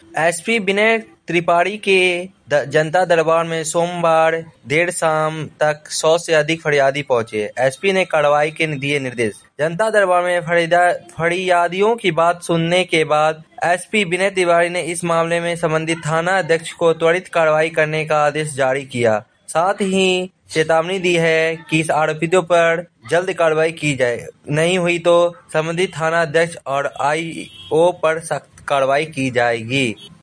SP विनय त्रिपाठी के जनता दरबार में सोमवार देर शाम तक 100 से अधिक फरियादी पहुंचे। एसपी ने कार्रवाई के दिए निर्देश। जनता दरबार में फरियादियों की बात सुनने के बाद एसपी विनय त्रिपाठी ने इस मामले में संबंधित थाना अध्यक्ष को त्वरित कार्रवाई करने का आदेश जारी किया। साथ ही चेतावनी दी है कि इस आरोपितों पर जल्द कार्रवाई की जाए, नहीं हुई तो संबंधित थाना अध्यक्ष और आईओ पर सख्त कार्रवाई की जाएगी।